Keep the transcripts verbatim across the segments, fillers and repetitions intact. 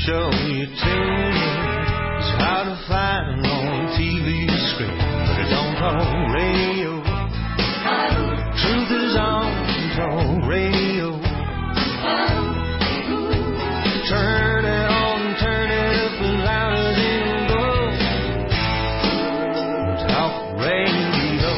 show you tune in. It's hard to find on T V screen, but it don't talk radio. Truth is on talk radio. Turn it on, turn it up as loud as it goes. Talk radio.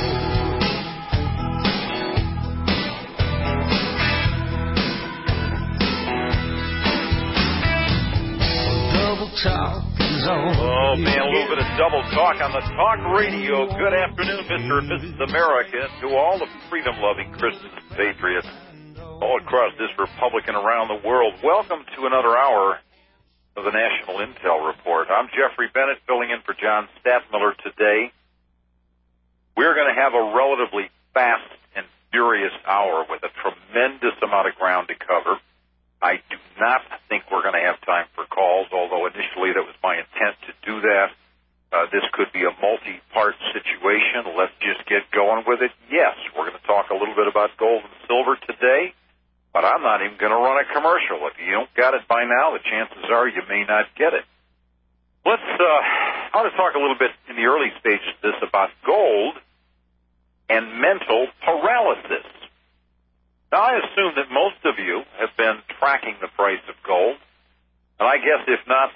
Double talk is on. Oh, man, a little bit of double talk on the talk radio. Good afternoon, Mister and Missus America, and to all the freedom-loving Christians and patriots all across this republic and around the world. Welcome to another hour of the National Intel Report. I'm Jeffrey Bennett, filling in for John Stathmiller today. We're going to have a relatively fast and furious hour with a tremendous amount of ground to cover. I do not think we're going to have time for calls, although initially that was my intent to do that. Uh, this could be a multi-part situation. Let's just get going with it. Yes, we're going to talk a little bit about gold and silver today, but I'm not even going to run a commercial. If you don't got it by now, the chances are you may not get it. Let's, uh, I want to talk a little bit in the early stages of this about gold and mental paralysis. Now, I assume that most of you have been tracking the price of gold, and I guess if not,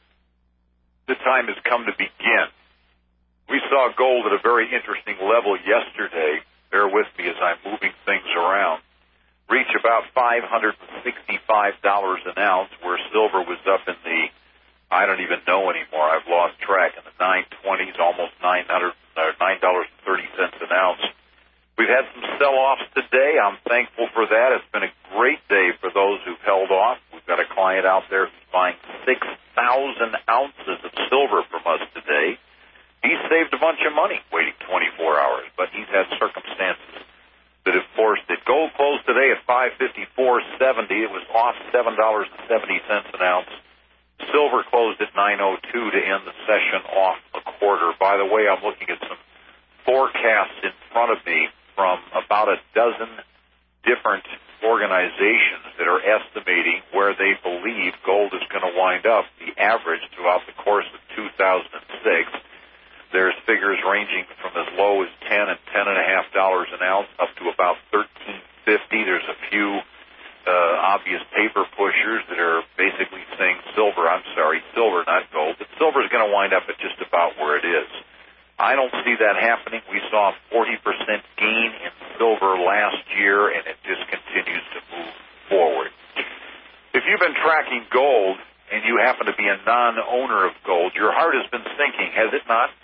the time has come to begin. We saw gold at a very interesting level yesterday. Bear with me as I'm moving things around. Reach about five hundred sixty-five dollars an ounce, where silver was up in the, I don't even know anymore, I've lost track, in the nine twenties, almost nine hundred, uh, nine dollars and thirty cents an ounce. We've had some sell-offs today. I'm thankful for that. It's been a great day for those who've held off. We've got a client out there who's buying six thousand ounces of silver from us today. He saved a bunch of money waiting twenty-four hours, but he's had circumstances that have forced it. Gold closed today at five fifty-four seventy. It was off seven dollars and seventy cents an ounce. Silver closed at nine oh two to end the session off a quarter. By the way, I'm looking at some forecasts in front of me from about a dozen different organizations that are estimating where they believe gold is going to wind up, the average throughout the course of two thousand six. There's figures ranging from as low as ten and ten and a half dollars an ounce up to about thirteen fifty. There's a few uh, obvious paper pushers that are basically saying silver, I'm sorry, silver, not gold, but silver is going to wind up at just about where it is. I don't see that happening. We saw a forty percent gain in silver last year, and it just continues to move forward. If you've been tracking gold and you happen to be a non-owner of gold, your heart has been sinking, has it not?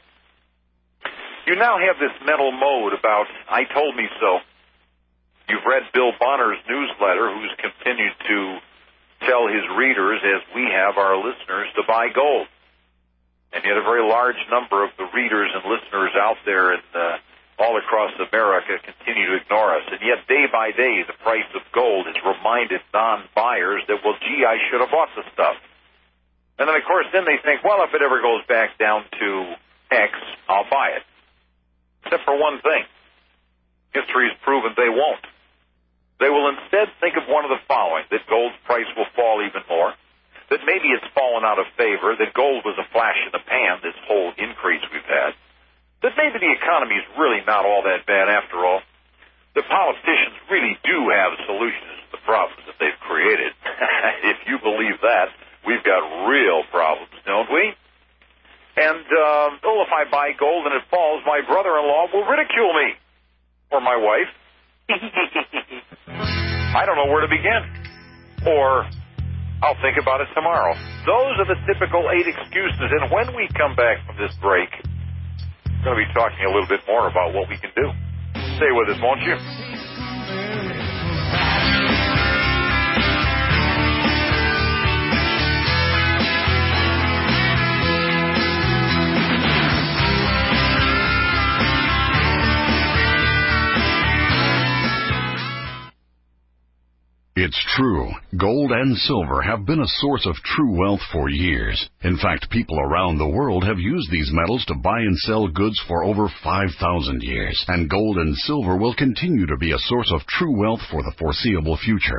You now have this mental mode about, I told me so. You've read Bill Bonner's newsletter, who's continued to tell his readers, as we have our listeners, to buy gold. And yet a very large number of the readers and listeners out there and uh, all across America continue to ignore us. And yet day by day, the price of gold has reminded non-buyers that, well, gee, I should have bought the stuff. And then, of course, then they think, well, if it ever goes back down to X, I'll buy it. Except for one thing. History has proven they won't. They will instead think of one of the following, that gold's price will fall even more, that maybe it's fallen out of favor, that gold was a flash in the pan, this whole increase we've had, that maybe the economy is really not all that bad after all, that politicians really do have solutions to the problems that they've created. If you believe that, we've got real problems, don't we? And, uh, oh, if I buy gold and it falls, my brother-in-law will ridicule me, or my wife. I don't know where to begin. Or I'll think about it tomorrow. Those are the typical eight excuses, and when we come back from this break, we're going to be talking a little bit more about what we can do. Stay with us, won't you? It's true. Gold and silver have been a source of true wealth for years. In fact, people around the world have used these metals to buy and sell goods for over five thousand years. And gold and silver will continue to be a source of true wealth for the foreseeable future.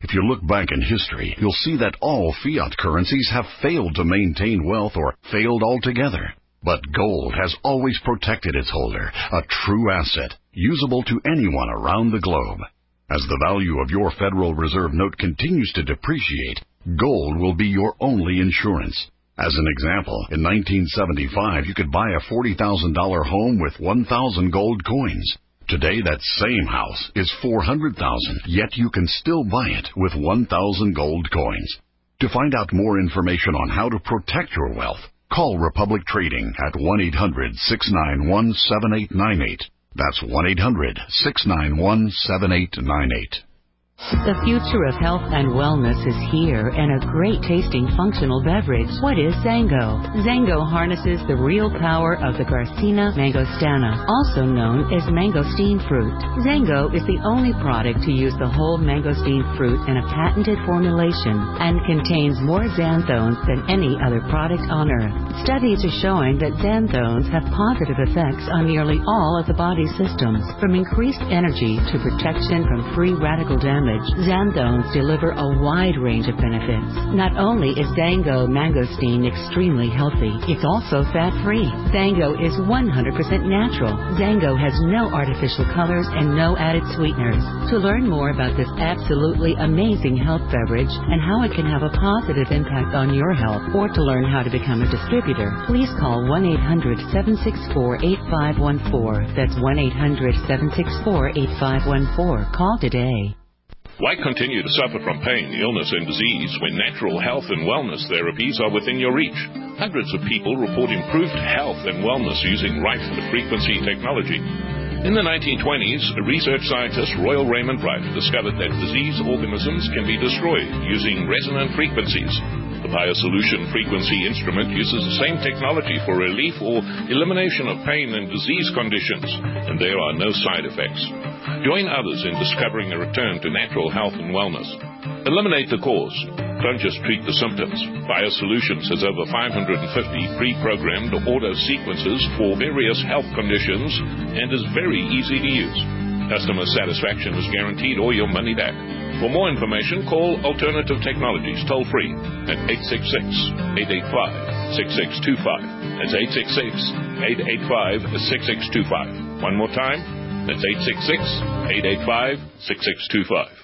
If you look back in history, you'll see that all fiat currencies have failed to maintain wealth or failed altogether. But gold has always protected its holder, a true asset, usable to anyone around the globe. As the value of your Federal Reserve note continues to depreciate, gold will be your only insurance. As an example, in nineteen seventy-five, you could buy a forty thousand dollars home with one thousand gold coins. Today, that same house is four hundred thousand dollars, yet you can still buy it with one thousand gold coins. To find out more information on how to protect your wealth, call Republic Trading at one eight hundred, six nine one, seven eight nine eight. That's one eight hundred, six nine one, seven eight nine eight. The future of health and wellness is here in a great-tasting functional beverage. What is Zango? Zango harnesses the real power of the Garcinia mangostana, also known as mangosteen fruit. Zango is the only product to use the whole mangosteen fruit in a patented formulation and contains more xanthones than any other product on earth. Studies are showing that xanthones have positive effects on nearly all of the body's systems, from increased energy to protection from free radical damage. Xanthones deliver a wide range of benefits. Not only is Zango mangosteen extremely healthy, it's also fat-free. Zango is one hundred percent natural. Zango has no artificial colors and no added sweeteners. To learn more about this absolutely amazing health beverage and how it can have a positive impact on your health, or to learn how to become a distributor, please call one eight hundred, seven six four, eight five one four. That's one eight hundred, seven six four, eight five one four. Call today. Why continue to suffer from pain, illness, and disease when natural health and wellness therapies are within your reach? Hundreds of people report improved health and wellness using radio-frequency technology. In the nineteen twenties, research scientist Royal Raymond Wright discovered that disease organisms can be destroyed using resonant frequencies. The BioSolution frequency instrument uses the same technology for relief or elimination of pain and disease conditions, and there are no side effects. Join others in discovering a return to natural health and wellness. Eliminate the cause. Don't just treat the symptoms. BioSolutions has over five hundred fifty pre-programmed auto sequences for various health conditions and is very easy to use. Customer satisfaction is guaranteed or your money back. For more information, call Alternative Technologies toll-free at eight six six, eight eight five, six six two five. That's eight six six, eight eight five, six six two five. One more time. That's eight six six, eight eight five, six six two five.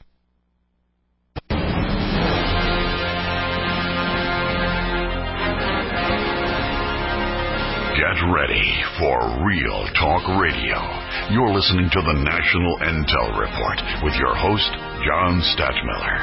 Get ready for Real Talk Radio. You're listening to the National Intel Report with your host, John Stachmiller.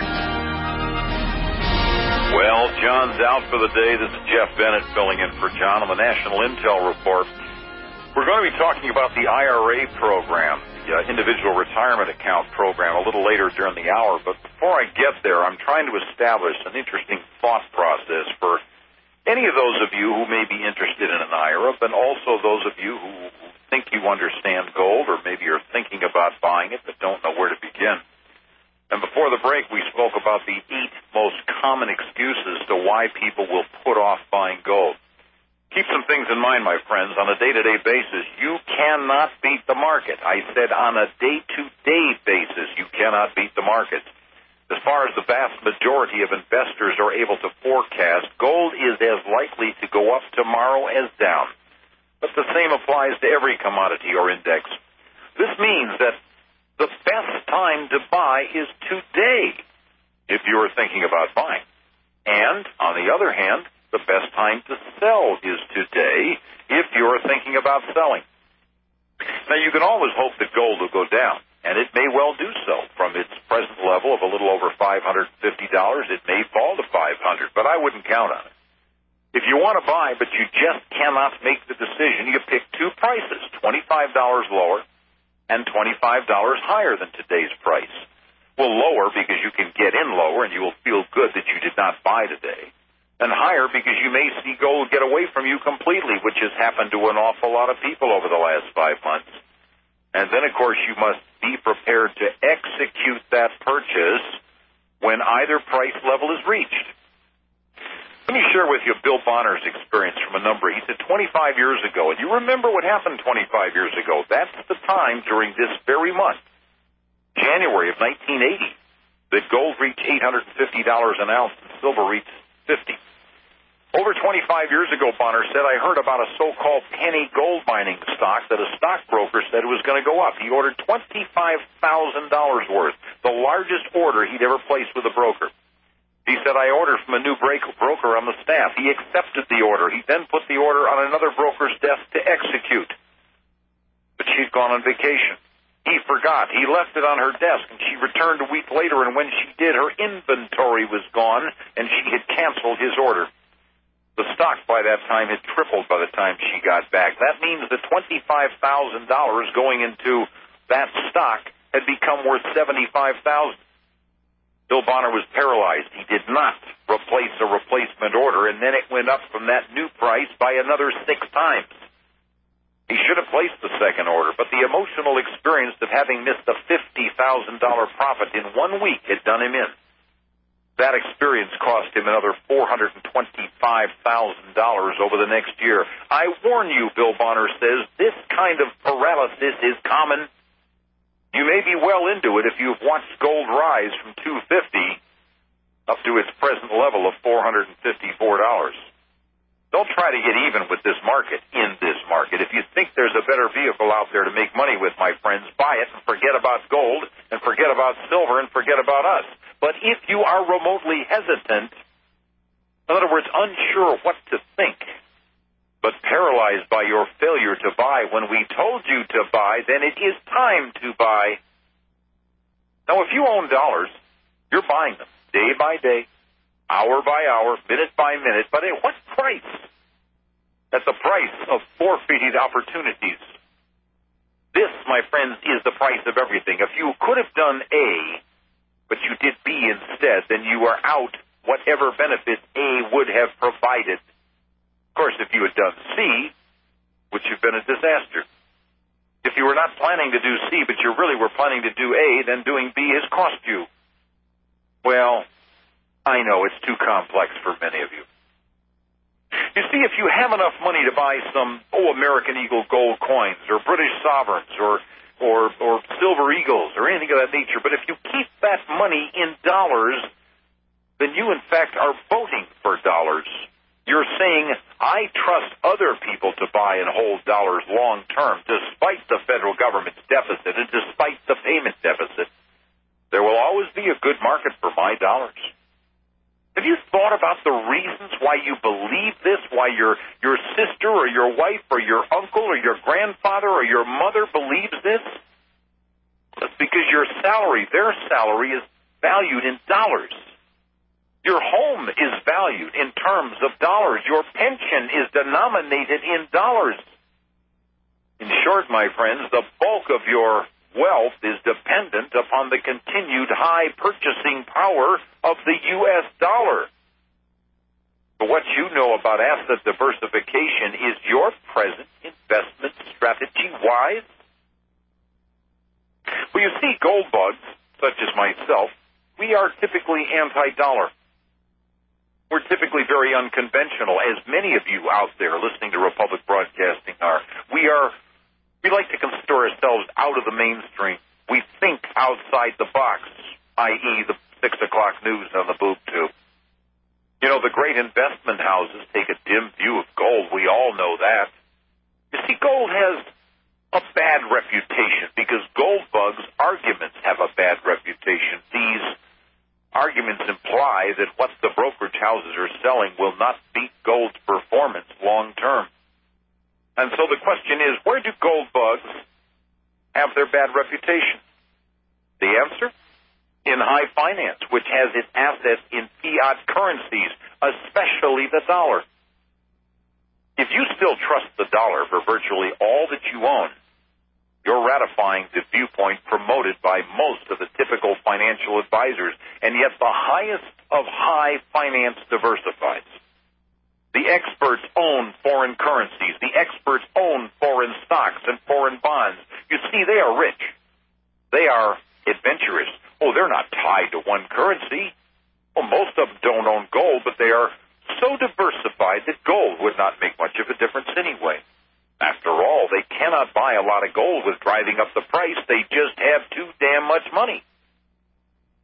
Well, John's out for the day. This is Jeff Bennett filling in for John on the National Intel Report. We're going to be talking about the I R A program, the uh, Individual Retirement Account program, a little later during the hour. But before I get there, I'm trying to establish an interesting thought process for any of those of you who may be interested in an I R A, but also those of you who think you understand gold, or maybe you're thinking about buying it but don't know where to begin. And before the break, we spoke about the eight most common excuses to why people will put off buying gold. Keep some things in mind, my friends. On a day-to-day basis, you cannot beat the market. I said on a day-to-day basis, you cannot beat the market. As far as the vast majority of investors are able to forecast, gold is as likely to go up tomorrow as down. But the same applies to every commodity or index. This means that the best time to buy is today if you're thinking about buying. And, on the other hand, the best time to sell is today if you're thinking about selling. Now, you can always hope that gold will go down, and it may well do so. From its present level of a little over five hundred fifty dollars, it may fall to five hundred dollars, but I wouldn't count on it. If you want to buy, but you just cannot make the decision, you pick two prices, twenty-five dollars lower and twenty-five dollars higher than today's price. Well, lower because you can get in lower and you will feel good that you did not buy today. And higher because you may see gold get away from you completely, which has happened to an awful lot of people over the last five months. And then, of course, you must be prepared to execute that purchase when either price level is reached. Let me share with you Bill Bonner's experience from a number. He said twenty-five years ago, and you remember what happened twenty-five years ago. That's the time during this very month, January of nineteen eighty, that gold reached eight hundred fifty dollars an ounce and silver reached fifty dollars. Over twenty-five years ago, Bonner said, I heard about a so-called penny gold mining stock that a stockbroker said was going to go up. He ordered twenty-five thousand dollars worth, the largest order he'd ever placed with a broker. He said, I ordered from a new broker on the staff. He accepted the order. He then put the order on another broker's desk to execute. But she'd gone on vacation. He forgot. He left it on her desk, and she returned a week later, and when she did, her inventory was gone, and she had canceled his order. The stock by that time had tripled by the time she got back. That means that twenty-five thousand dollars going into that stock had become worth seventy-five thousand dollars. Bill Bonner was paralyzed. He did not replace a replacement order, and then it went up from that new price by another six times. He should have placed the second order, but the emotional experience of having missed a fifty thousand dollars profit in one week had done him in. That experience cost him another four hundred twenty-five thousand dollars over the next year. I warn you, Bill Bonner says, this kind of paralysis is common. You may be well into it if you've watched gold rise from two hundred fifty dollars up to its present level of four hundred fifty-four dollars. Don't try to get even with this market, in this market. If you think there's a better vehicle out there to make money with, my friends, buy it and forget about gold and forget about silver and forget about us. But if you are remotely hesitant, in other words, unsure what to think, but paralyzed by your failure to buy when we told you to buy, then it is time to buy. Now, if you own dollars, you're buying them day by day, hour by hour, minute by minute, but at what price? At the price of forfeited opportunities. This, my friends, is the price of everything. If you could have done A, but you did B instead, then you are out whatever benefit A would have provided. Of course, if you had done C, which would have been a disaster. If you were not planning to do C, but you really were planning to do A, then doing B has cost you. Well, I know it's too complex for many of you. You see, if you have enough money to buy some, oh, American Eagle gold coins or British sovereigns or or or silver eagles or anything of that nature, but if you keep that money in dollars, then you, in fact, are voting for dollars. You're saying, I trust other people to buy and hold dollars long term, despite the federal government's deficit and despite the payment deficit. There will always be a good market for my dollars. Have you thought about the reasons why you believe this, why your your sister or your wife or your uncle or your grandfather or your mother believes this? That's because your salary, their salary, is valued in dollars. Your home is valued in terms of dollars. Your pension is denominated in dollars. In short, my friends, the bulk of your wealth is dependent upon the continued high purchasing power of the U S dollar. But what you know about asset diversification, is your present investment strategy wise? Well, you see, gold bugs, such as myself, we are typically anti-dollar. We're typically very unconventional, as many of you out there listening to Republic Broadcasting are. We are We like to consider ourselves out of the mainstream. We think outside the box, that is the six o'clock news on the boob tube. You know, the great investment houses take a dim view of gold. We all know that. You see, gold has a bad reputation because gold bugs' arguments have a bad reputation. These arguments imply that what the brokerage houses are selling will not beat gold's performance long term. And so the question is, where do gold bugs have their bad reputation? The answer? In high finance, which has its assets in fiat currencies, especially the dollar. If you still trust the dollar for virtually all that you own, you're ratifying the viewpoint promoted by most of the typical financial advisors, and yet the highest of high finance diversifies. The experts own foreign currencies. The experts own foreign stocks and foreign bonds. You see, they are rich. They are adventurous. Oh, they're not tied to one currency. Well, most of them don't own gold, but they are so diversified that gold would not make much of a difference anyway. After all, they cannot buy a lot of gold with driving up the price. They just have too damn much money. But you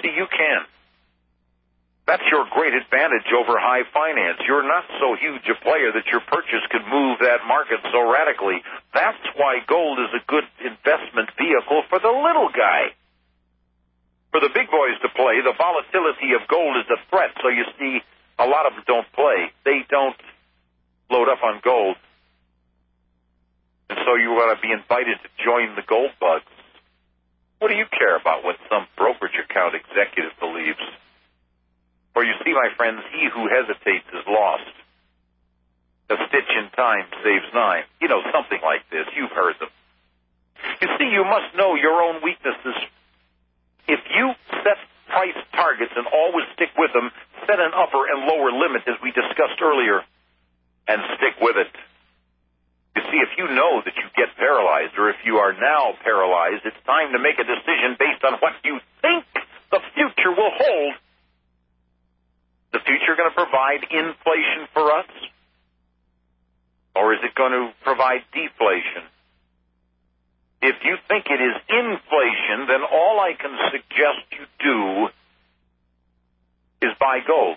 see, you can. That's your great advantage over high finance. You're not so huge a player that your purchase could move that market so radically. That's why gold is a good investment vehicle for the little guy. For the big boys to play, the volatility of gold is a threat. So you see, a lot of them don't play. They don't load up on gold. And so you want to be invited to join the gold bugs. What do you care about what some brokerage account executive believes? For you see, my friends, he who hesitates is lost. A stitch in time saves nine. You know, something like this. You've heard them. You see, you must know your own weaknesses. If you set price targets and always stick with them, set an upper and lower limit, as we discussed earlier, and stick with it. You see, if you know that you get paralyzed, or if you are now paralyzed, it's time to make a decision based on what you think the future will hold. The future going to provide inflation for us? Or is it going to provide deflation? If you think it is inflation, then all I can suggest you do is buy gold.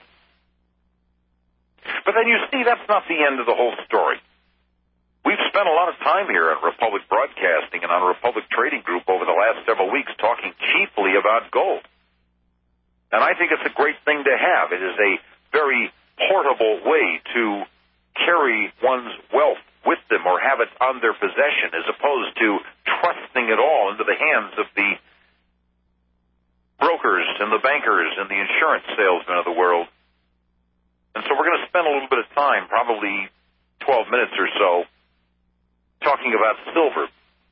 But then you see, that's not the end of the whole story. We've spent a lot of time here at Republic Broadcasting and on Republic Trading Group over the last several weeks talking chiefly about gold. And I think it's a great thing to have. It is a very portable way to carry one's wealth with them or have it on their possession, as opposed to trusting it all into the hands of the brokers and the bankers and the insurance salesmen of the world. And so we're going to spend a little bit of time, probably twelve minutes or so, talking about silver.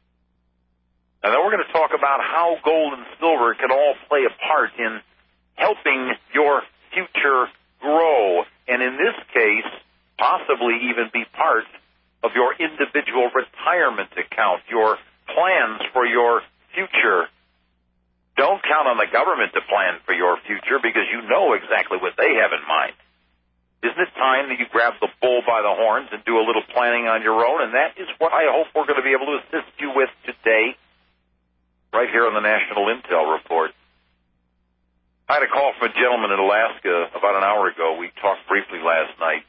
And then we're going to talk about how gold and silver can all play a part in helping your future grow, and in this case, possibly even be part of your individual retirement account, your plans for your future. Don't count on the government to plan for your future, because you know exactly what they have in mind. Isn't it time that you grab the bull by the horns and do a little planning on your own? And that is what I hope we're going to be able to assist you with today, right here on the National Intel Report. I had a call from a gentleman in Alaska about an hour ago. We talked briefly last night.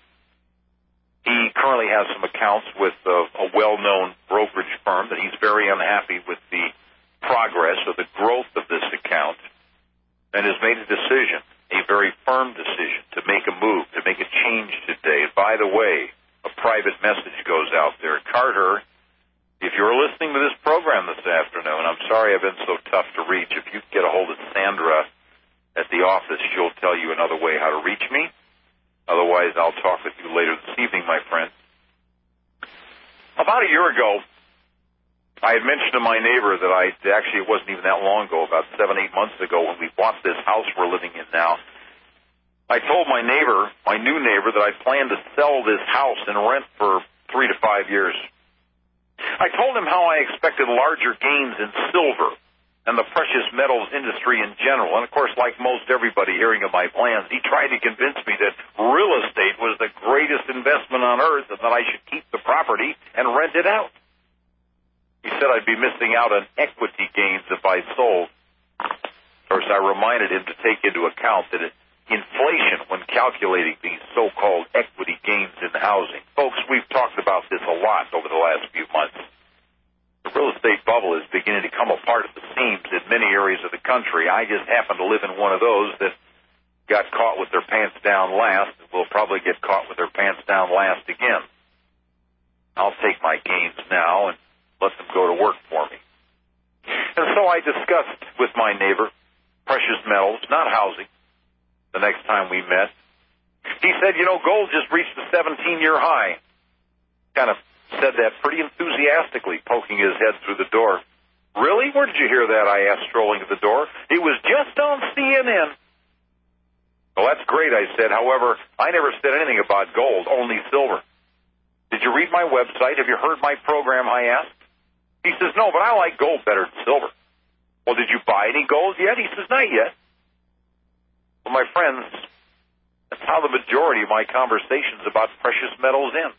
He currently has some accounts with a, a well-known brokerage firm that he's very unhappy with the progress or the growth of this account, and has made a decision, a very firm decision, to make a move, to make a change today. And by the way, a private message goes out there. Carter, if you're listening to this program this afternoon, I'm sorry I've been so tough to reach. If you get a hold of Sandra at the office, she'll tell you another way how to reach me. Otherwise, I'll talk with you later this evening, my friend. About a year ago, I had mentioned to my neighbor that I, actually it wasn't even that long ago, about seven, eight months ago, when we bought this house we're living in now, I told my neighbor, my new neighbor, that I planned to sell this house and rent for three to five years. I told him how I expected larger gains in silver and the precious metals industry in general. And, of course, like most everybody hearing of my plans, he tried to convince me that real estate was the greatest investment on earth and that I should keep the property and rent it out. He said I'd be missing out on equity gains if I sold. Of course, I reminded him to take into account that inflation, when calculating these so-called equity gains in housing. Folks, we've talked about this a lot over the last few months. The real estate bubble is beginning to come apart at the seams in many areas of the country. I just happen to live in one of those that got caught with their pants down last and will probably get caught with their pants down last again. I'll take my gains now and let them go to work for me. And so I discussed with my neighbor precious metals, not housing, the next time we met. He said, you know, gold just reached a seventeen-year high. Kind of said that pretty enthusiastically, poking his head through the door. Really? Where did you hear that? I asked, strolling to the door. It was just on C N N. Well, that's great, I said. However, I never said anything about gold, only silver. Did you read my website? Have you heard my program, I asked? He says, no, but I like gold better than silver. Well, did you buy any gold yet? He says, not yet. Well, my friends, that's how the majority of my conversations about precious metals end.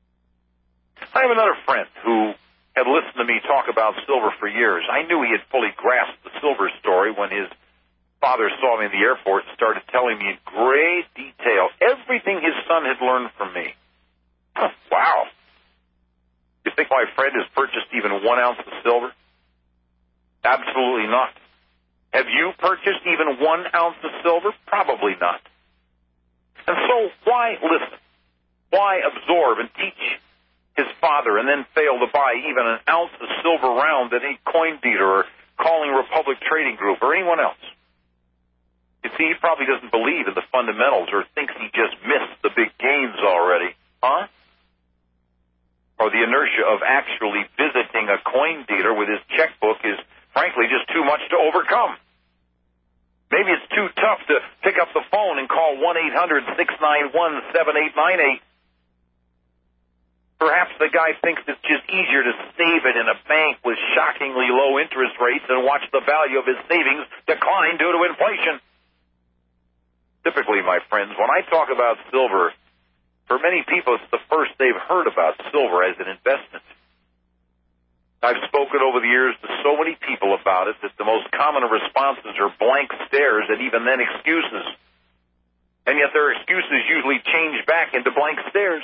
I have another friend who had listened to me talk about silver for years. I knew he had fully grasped the silver story when his father saw me in the airport and started telling me in great detail everything his son had learned from me. Huh, wow. You think my friend has purchased even one ounce of silver? Absolutely not. Have you purchased even one ounce of silver? Probably not. And so why listen? Why absorb and teach his father and then fail to buy even an ounce of silver round at a coin dealer or calling Republic Trading Group or anyone else? You see, he probably doesn't believe in the fundamentals or thinks he just missed the big gains already. Huh? Or the inertia of actually visiting a coin dealer with his checkbook is, frankly, just too much to overcome. Maybe it's too tough to pick up the phone and call one eight hundred six nine one seven eight nine eight. Perhaps the guy thinks it's just easier to save it in a bank with shockingly low interest rates and watch the value of his savings decline due to inflation. Typically, my friends, when I talk about silver, for many people it's the first they've heard about silver as an investment. I've spoken over the years to so many people about it that the most common responses are blank stares and even then excuses. And yet their excuses usually change back into blank stares.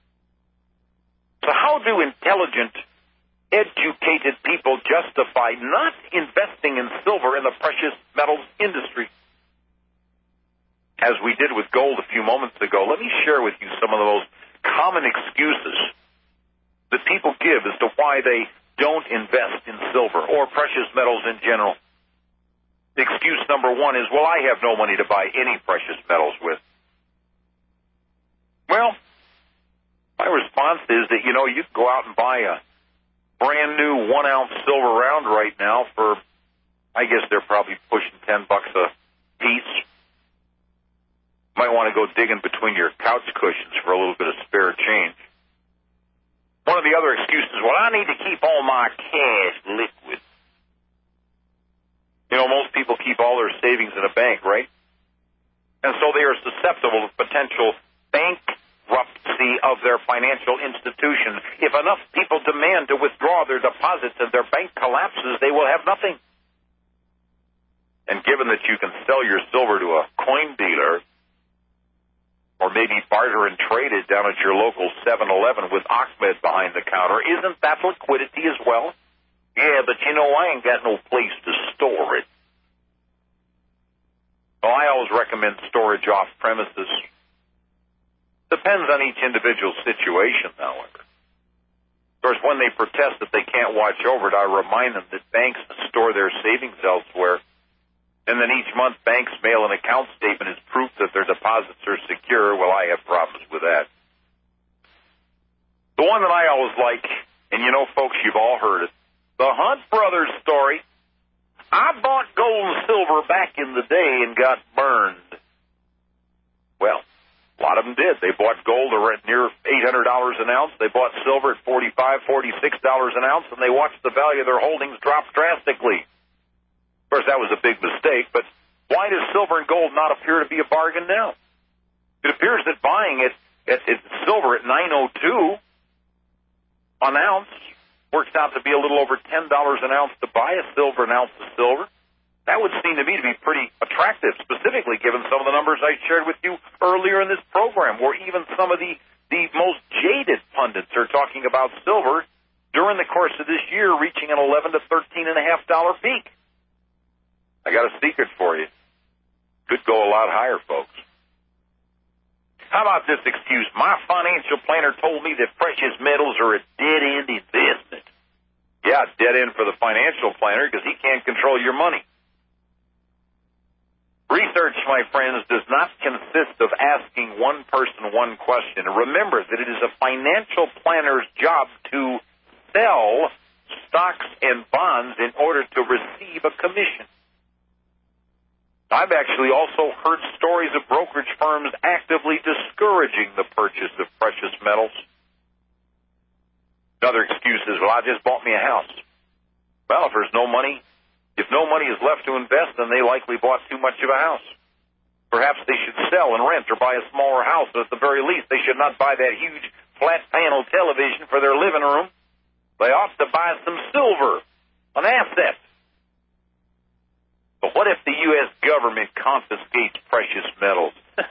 So how do intelligent, educated people justify not investing in silver in the precious metals industry? As we did with gold a few moments ago, let me share with you some of the most common excuses that people give as to why they don't invest in silver or precious metals in general. Excuse number one is, well, I have no money to buy any precious metals with. Well, my response is that, you know, you can go out and buy a brand new one ounce silver round right now for, I guess they're probably pushing ten bucks a piece. Might want to go digging between your couch cushions for a little bit of spare change. One of the other excuses, well, I need to keep all my cash liquid. You know, most people keep all their savings in a bank, right? And so they are susceptible to potential bankruptcy of their financial institution. If enough people demand to withdraw their deposits and their bank collapses, they will have nothing. And given that you can sell your silver to a coin dealer, or maybe barter and trade it down at your local seven eleven with Ahmed behind the counter, isn't that liquidity as well? Yeah, but you know, I ain't got no place to store it. Well, I always recommend storage off premises. Depends on each individual situation, however. Of course, when they protest that they can't watch over it, I remind them that banks store their savings elsewhere. And then each month, banks mail an account statement as proof that their deposits are secure. Well, I have problems with that. The one that I always like, and you know, folks, you've all heard it, the Hunt Brothers story. I bought gold and silver back in the day and got burned. Well, a lot of them did. They bought gold at near eight hundred dollars an ounce. They bought silver at forty-five dollars, forty-six dollars an ounce, and they watched the value of their holdings drop drastically. Of course, that was a big mistake, but why does silver and gold not appear to be a bargain now? It appears that buying it at, at silver at nine oh two an ounce works out to be a little over ten dollars an ounce to buy a silver, an ounce of silver. That would seem to me to be pretty attractive, specifically given some of the numbers I shared with you earlier in this program, where even some of the, the most jaded pundits are talking about silver during the course of this year reaching an eleven to thirteen and a half dollar peak. I got a secret for you. Could go a lot higher, folks. How about this excuse? My financial planner told me that precious metals are a dead-end investment. Yeah, dead end for the financial planner because he can't control your money. Research, my friends, does not consist of asking one person one question. Remember that it is a financial planner's job to sell stocks and bonds in order to receive a commission. I've actually also heard stories of brokerage firms actively discouraging the purchase of precious metals. Another excuse is, well, I just bought me a house. Well, if there's no money, if no money is left to invest, then they likely bought too much of a house. Perhaps they should sell and rent or buy a smaller house, but at the very least, they should not buy that huge flat-panel television for their living room. They ought to buy some silver, an asset. But what if the U S government confiscates precious metals?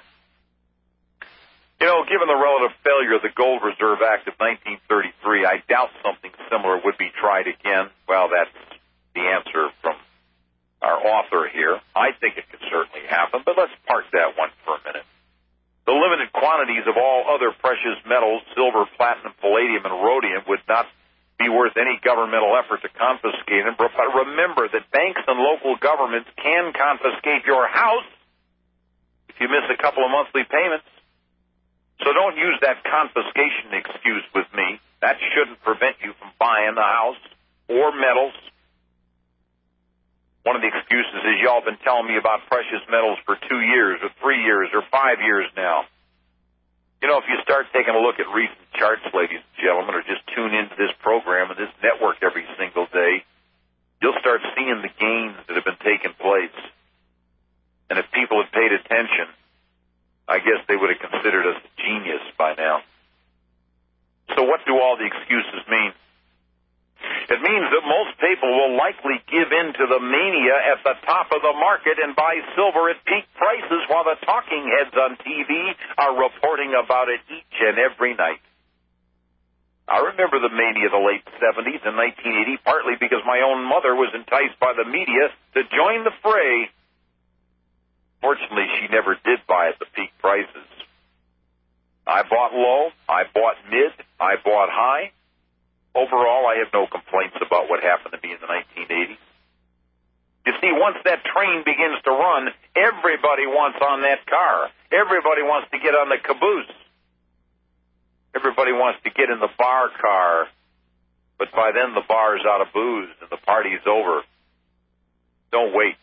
You know, given the relative failure of the Gold Reserve Act of nineteen thirty-three, I doubt something similar would be tried again. Well, that's the answer from our author here. I think it could certainly happen, but let's park that one for a minute. The limited quantities of all other precious metals, silver, platinum, palladium, and rhodium, would not be worth any governmental effort to confiscate them. But remember that banks and local governments can confiscate your house if you miss a couple of monthly payments. So don't use that confiscation excuse with me. That shouldn't prevent you from buying the house or metals. One of the excuses is y'all been telling me about precious metals for two years or three years or five years now. You know, if you start taking a look at recent charts, ladies and gentlemen, or just tune into this program and this network every single day, you'll start seeing the gains that have been taking place. And if people had paid attention, I guess they would have considered us a genius by now. So what do all the excuses mean? It means that most people will likely give in to the mania at the top of the market and buy silver at peak prices while the talking heads on T V are reporting about it each and every night. I remember the mania of the late seventies and nineteen eighty, partly because my own mother was enticed by the media to join the fray. Fortunately, she never did buy at the peak prices. I bought low, I bought mid, I bought high. Overall, I have no complaints about what happened to me in the nineteen eighties. You see, once that train begins to run, everybody wants on that car. Everybody wants to get on the caboose. Everybody wants to get in the bar car. But by then, the bar's out of booze and the party's over. Don't wait.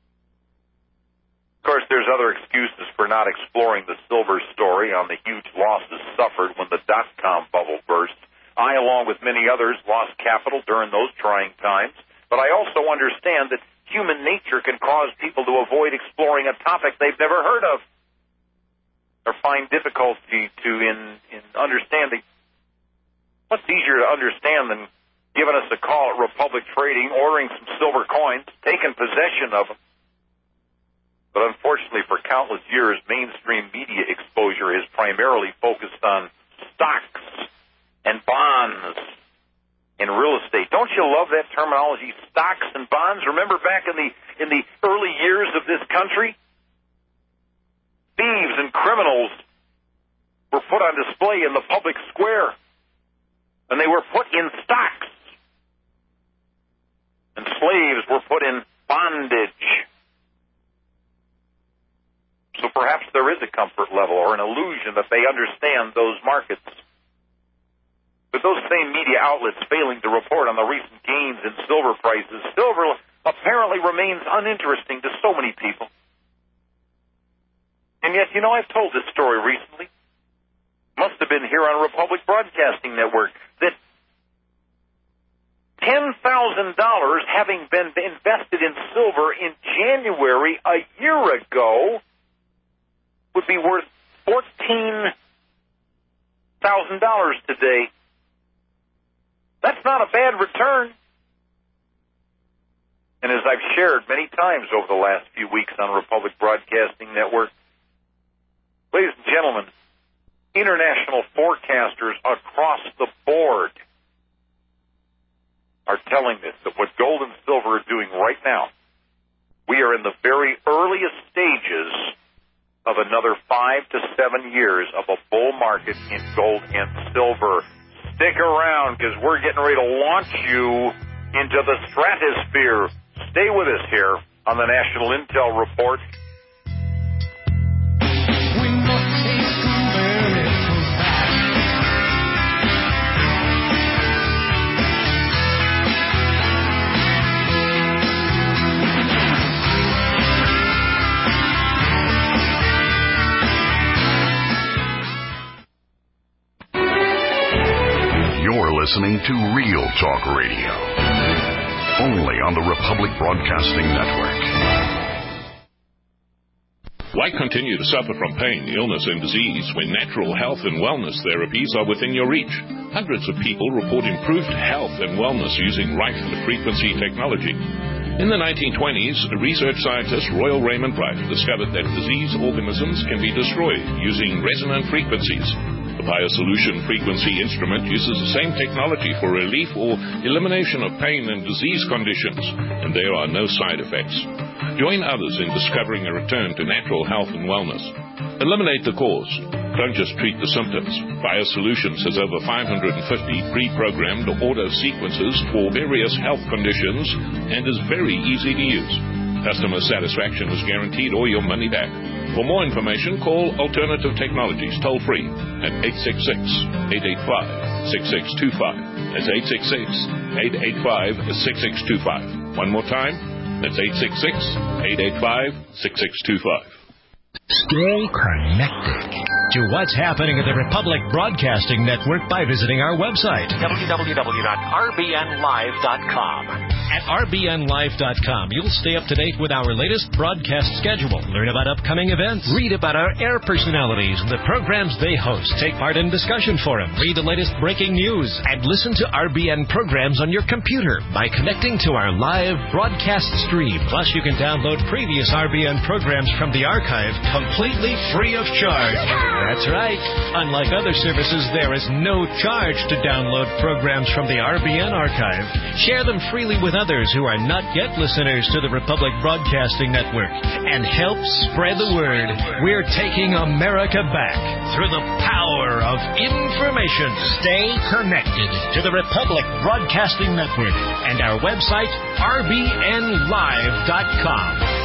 Of course, there's other excuses for not exploring the silver story on the huge losses suffered when the dot-com bubble burst. I, along with many others, lost capital during those trying times, but I also understand that human nature can cause people to avoid exploring a topic they've never heard of or find difficulty to in, in understanding. What's easier to understand than giving us a call at Republic Trading, ordering some silver coins, taking possession of them? But unfortunately, for countless years, mainstream media exposure is primarily focused on stocks and bonds and real estate. Don't you love that terminology, stocks and bonds? Remember back in the in the early years of this country, thieves and criminals were put on display in the public square, and they were put in stocks, and slaves were put in bondage. So perhaps there is a comfort level or an illusion that they understand those markets. With those same media outlets failing to report on the recent gains in silver prices, silver apparently remains uninteresting to so many people. And yet, you know, I've told this story recently. Must have been here on Republic Broadcasting Network, that ten thousand dollars having been invested in silver in January a year ago would be worth fourteen thousand dollars today. That's not a bad return. And as I've shared many times over the last few weeks on Republic Broadcasting Network, ladies and gentlemen, international forecasters across the board are telling us that what gold and silver are doing right now, we are in the very earliest stages of another five to seven years of a bull market in gold and silver. Stick around, because we're getting ready to launch you into the stratosphere. Stay with us here on the National Intel Report. Listening to Real Talk Radio, only on the Republic Broadcasting Network. Why continue to suffer from pain, illness, and disease when natural health and wellness therapies are within your reach? Hundreds of people report improved health and wellness using right frequency technology. In the nineteen twenties, research scientist Royal Raymond Wright discovered that disease organisms can be destroyed using resonant frequencies. The biosolution frequency instrument uses the same technology for relief or elimination of pain and disease conditions, and there are no side effects. Join others in discovering a return to natural health and wellness. Eliminate the cause. Don't just treat the symptoms. BioSolutions has over five hundred fifty pre-programmed auto sequences for various health conditions and is very easy to use. Customer satisfaction is guaranteed or your money back. For more information, call Alternative Technologies toll-free at eight six six, eight eight five, six six two five. That's eight six six, eight eight five, six six two five. One more time, that's eight six six, eight eight five, six six two five. Stay connected to what's happening at the Republic Broadcasting Network by visiting our website, w w w dot r b n live dot com. At r b n live dot com, you'll stay up to date with our latest broadcast schedule, learn about upcoming events, read about our air personalities and the programs they host, take part in discussion forums, read the latest breaking news, and listen to R B N programs on your computer by connecting to our live broadcast stream. Plus, you can download previous R B N programs from the archive completely free of charge. That's right. Unlike other services, there is no charge to download programs from the R B N archive. Share them freely with others who are not yet listeners to the Republic Broadcasting Network and help spread the word. We're taking America back through the power of information. Stay connected to the Republic Broadcasting Network and our website, r b n live dot com.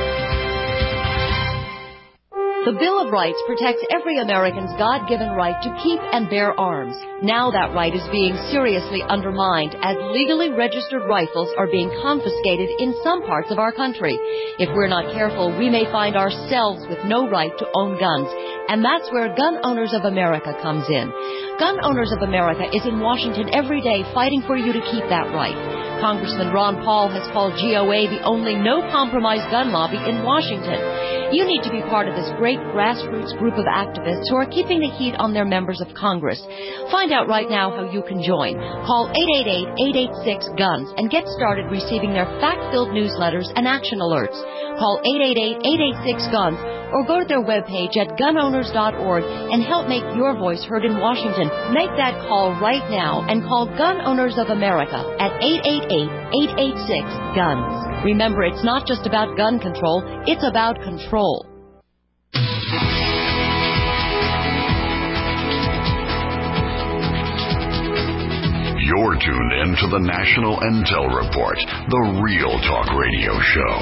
The Bill of Rights protects every American's God-given right to keep and bear arms. Now that right is being seriously undermined as legally registered rifles are being confiscated in some parts of our country. If we're not careful, we may find ourselves with no right to own guns. And that's where Gun Owners of America comes in. Gun Owners of America is in Washington every day fighting for you to keep that right. Congressman Ron Paul has called G O A the only no-compromise gun lobby in Washington. You need to be part of this great grassroots group of activists who are keeping the heat on their members of Congress. Find out right now how you can join. Call eight eight eight, eight eight six, GUNS and get started receiving their fact-filled newsletters and action alerts. Call eight eight eight, eight eight six, GUNS or go to their webpage at gun owners dot org and help make your voice heard in Washington. Make that call right now and call Gun Owners of America at eight eight eight, eight eight six, GUNS. Remember, it's not just about gun control, it's about control. You're tuned in to the National Intel Report, the Real Talk Radio Show.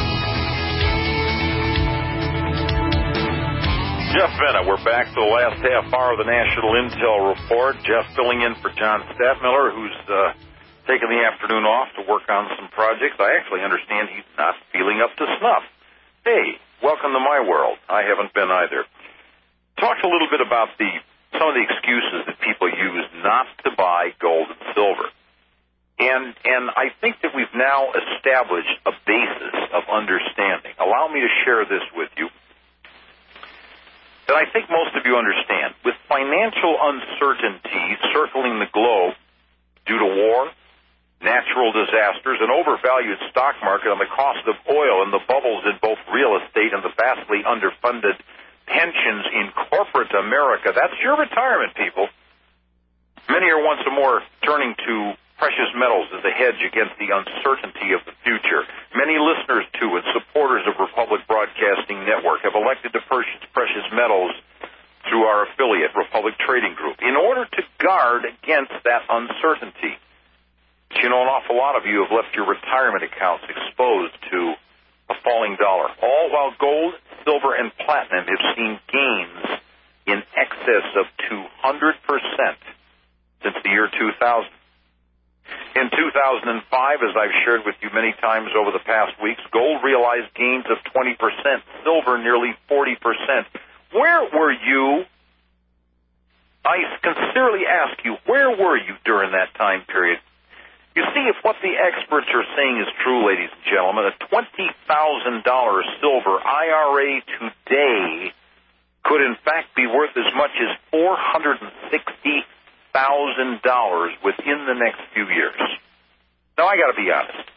Jeff Venna, we're back to the last half hour of the National Intel Report. Jeff filling in for John Stadtmiller, who's uh, taking the afternoon off to work on some projects. I actually understand he's not feeling up to snuff. Hey, welcome to my world. I haven't been either. Talked a little bit about the some of the excuses that people use not to buy gold and silver. And and I think that we've now established a basis of understanding. Allow me to share this with you. That I think most of you understand. With financial uncertainty circling the globe due to war, natural disasters, an overvalued stock market on the cost of oil and the bubbles in both real estate and the vastly underfunded pensions in corporate America, that's your retirement, people. Many are once more turning to precious metals as a hedge against the uncertainty of the future. Many listeners to and supporters of Republic Broadcasting Network have elected to purchase precious metals through our affiliate, Republic Trading Group, in order to guard against that uncertainty. But you know, an awful lot of you have left your retirement accounts exposed to a falling dollar, all while gold, silver, and platinum have seen gains in excess of two hundred percent since the year two thousand. In two thousand five, as I've shared with you many times over the past weeks, gold realized gains of twenty percent, silver nearly forty percent. Where were you? I sincerely ask you, where were you during that time period? You see, if what the experts are saying is true, ladies and gentlemen, a twenty thousand dollars silver I R A today could in fact be worth as much as four hundred sixty thousand dollars within the next few years. Now, I got to be honest.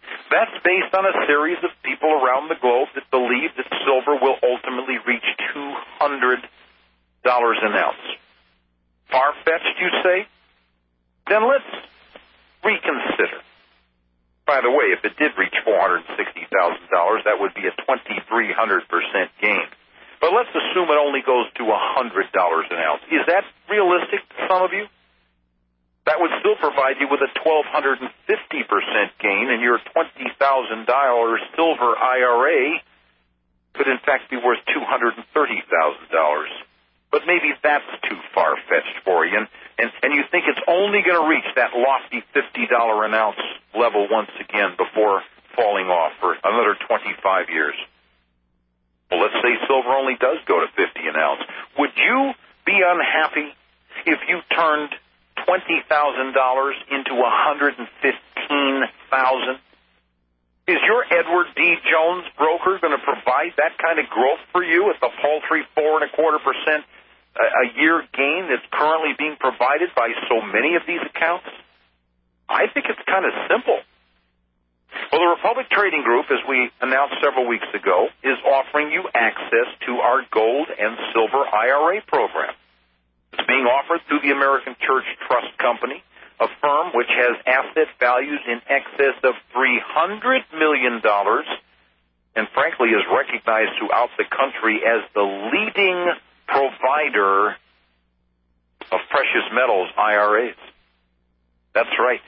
That's based on a series of people around the globe that believe that silver will ultimately reach two hundred dollars an ounce. Far-fetched, you say? Then let's reconsider. By the way, if it did reach four hundred sixty thousand dollars, that would be a twenty-three hundred percent gain. But let's assume it only goes to one hundred dollars an ounce. Is that realistic to some of you? That would still provide you with a one thousand two hundred fifty percent gain, and your twenty thousand dollars silver I R A could in fact be worth two hundred thirty thousand dollars. But maybe that's too far-fetched for you, and, and, and you think it's only going to reach that lofty fifty dollars an ounce level once again before falling off for another twenty-five years. Well, let's say silver only does go to fifty an ounce. Would you be unhappy if you turned twenty thousand dollars into one hundred fifteen thousand dollars? Is your Edward D. Jones broker going to provide that kind of growth for you at the paltry four and a quarter percent a year gain that's currently being provided by so many of these accounts? I think it's kind of simple. Well, the Republic Trading Group, as we announced several weeks ago, is offering you access to our gold and silver I R A program. It's being offered through the American Church Trust Company, a firm which has asset values in excess of three hundred million dollars and, frankly, is recognized throughout the country as the leading provider of precious metals I R As. That's right.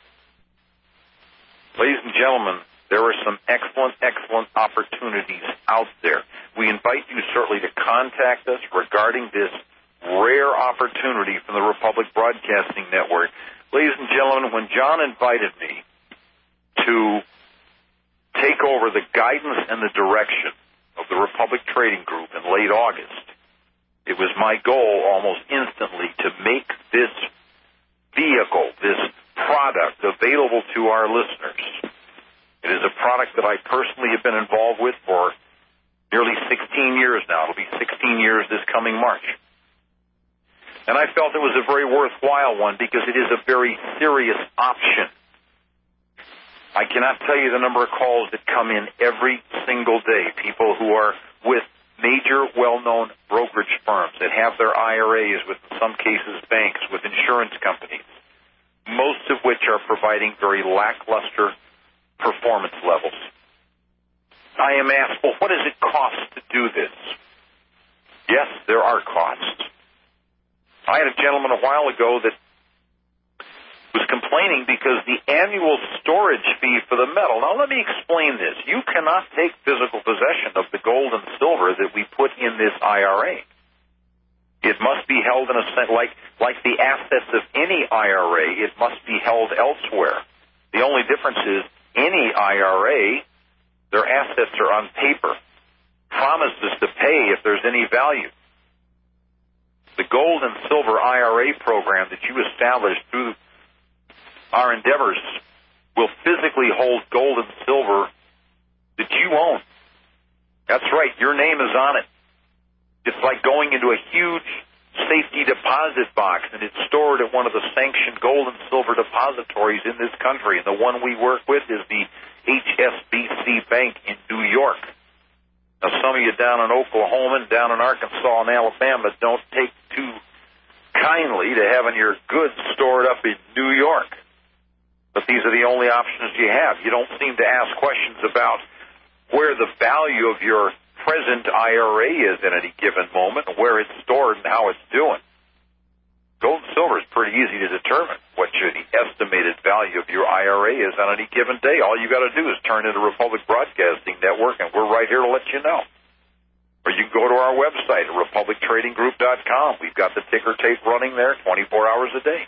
Ladies and gentlemen, there are some excellent, excellent opportunities out there. We invite you certainly to contact us regarding this rare opportunity from the Republic Broadcasting Network. Ladies and gentlemen, when John invited me to take over the guidance and the direction of the Republic Trading Group in late August, it was my goal almost instantly to make this vehicle, this product, available to our listeners. It is a product that I personally have been involved with for nearly sixteen years now. It'll be sixteen years this coming March. And I felt it was a very worthwhile one because it is a very serious option. I cannot tell you the number of calls that come in every single day, people who are with major well-known brokerage firms that have their I R As with, in some cases, banks, with insurance companies, most of which are providing very lackluster performance levels. I am asked, well, what does it cost to do this? Yes, there are costs. I had a gentleman a while ago that was complaining because the annual storage fee for the metal. Now, let me explain this. You cannot take physical possession of the gold and silver that we put in this I R A. It must be held in a sense, like, like the assets of any I R A, it must be held elsewhere. The only difference is any I R A, their assets are on paper, promises to pay if there's any value. The gold and silver I R A program that you established through our endeavors will physically hold gold and silver that you own. That's right, your name is on it. It's like going into a huge safety deposit box, and it's stored at one of the sanctioned gold and silver depositories in this country. And the one we work with is the H S B C Bank in New York. Now, some of you down in Oklahoma and down in Arkansas and Alabama don't take too kindly to having your goods stored up in New York. But these are the only options you have. You don't seem to ask questions about where the value of your present I R A is at any given moment, where it's stored and how it's doing. Gold and silver is pretty easy to determine what your estimated value of your I R A is on any given day. All you got to do is turn into Republic Broadcasting Network, and we're right here to let you know. Or you can go to our website at republic trading group dot com. We've got the ticker tape running there twenty-four hours a day.